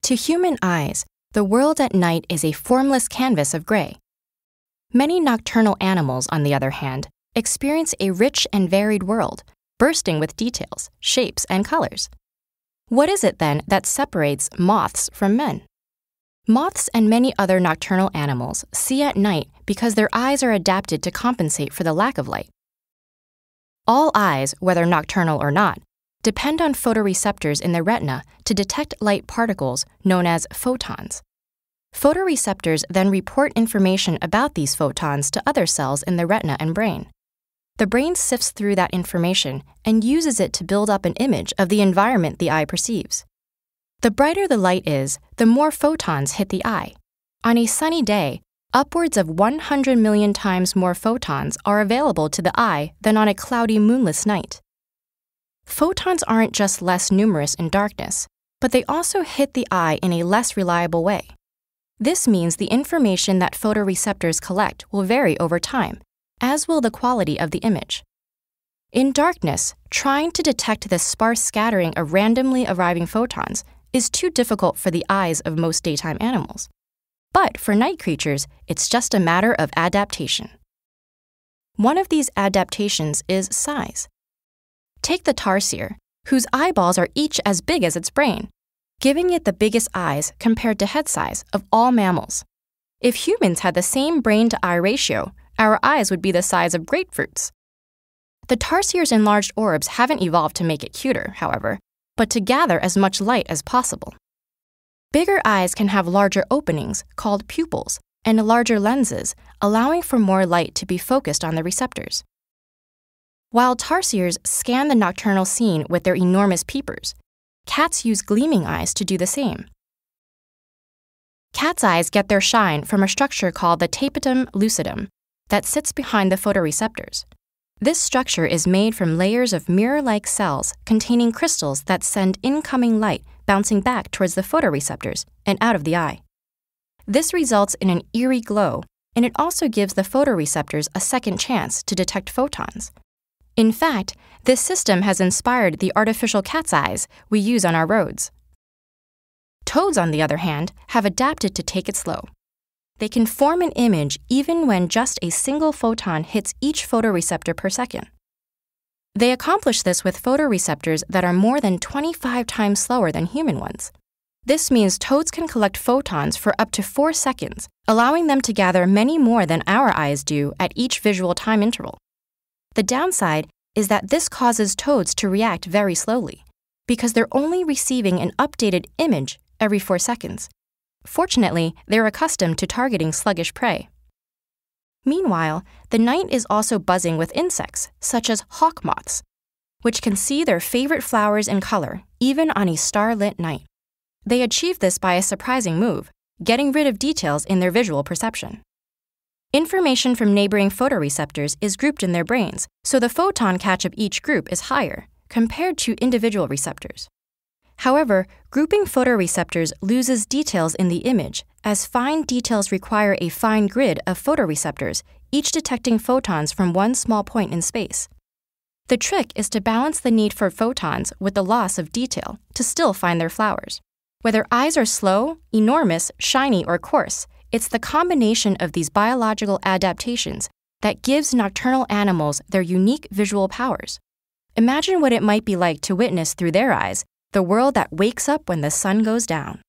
To human eyes, the world at night is a formless canvas of gray. Many nocturnal animals, on the other hand, experience a rich and varied world, bursting with details, shapes, and colors. What is it, then, that separates moths from men? Moths and many other nocturnal animals see at night because their eyes are adapted to compensate for the lack of light. All eyes, whether nocturnal or not, depend on photoreceptors in the retina to detect light particles known as photons. Photoreceptors then report information about these photons to other cells in the retina and brain. The brain sifts through that information and uses it to build up an image of the environment the eye perceives. The brighter the light is, the more photons hit the eye. On a sunny day, upwards of 100 million times more photons are available to the eye than on a cloudy, moonless night. Photons aren't just less numerous in darkness, but they also hit the eye in a less reliable way. This means the information that photoreceptors collect will vary over time, as will the quality of the image. In darkness, trying to detect the sparse scattering of randomly arriving photons is too difficult for the eyes of most daytime animals. But for night creatures, it's just a matter of adaptation. One of these adaptations is size. Take the tarsier, whose eyeballs are each as big as its brain, giving it the biggest eyes compared to head size of all mammals. If humans had the same brain-to-eye ratio, our eyes would be the size of grapefruits. The tarsier's enlarged orbs haven't evolved to make it cuter, however, but to gather as much light as possible. Bigger eyes can have larger openings, called pupils, and larger lenses, allowing for more light to be focused on the receptors. While tarsiers scan the nocturnal scene with their enormous peepers, cats use gleaming eyes to do the same. Cats' eyes get their shine from a structure called the tapetum lucidum that sits behind the photoreceptors. This structure is made from layers of mirror-like cells containing crystals that send incoming light bouncing back towards the photoreceptors and out of the eye. This results in an eerie glow, and it also gives the photoreceptors a second chance to detect photons. In fact, this system has inspired the artificial cat's eyes we use on our roads. Toads, on the other hand, have adapted to take it slow. They can form an image even when just a single photon hits each photoreceptor per second. They accomplish this with photoreceptors that are more than 25 times slower than human ones. This means toads can collect photons for up to 4 seconds, allowing them to gather many more than our eyes do at each visual time interval. The downside is that this causes toads to react very slowly, because they're only receiving an updated image every 4 seconds. Fortunately, they're accustomed to targeting sluggish prey. Meanwhile, the night is also buzzing with insects, such as hawk moths, which can see their favorite flowers in color, even on a starlit night. They achieve this by a surprising move, getting rid of details in their visual perception. Information from neighboring photoreceptors is grouped in their brains, so the photon catch of each group is higher, compared to individual receptors. However, grouping photoreceptors loses details in the image, as fine details require a fine grid of photoreceptors, each detecting photons from one small point in space. The trick is to balance the need for photons with the loss of detail to still find their flowers. Whether eyes are slow, enormous, shiny, or coarse, it's the combination of these biological adaptations that gives nocturnal animals their unique visual powers. Imagine what it might be like to witness through their eyes the world that wakes up when the sun goes down.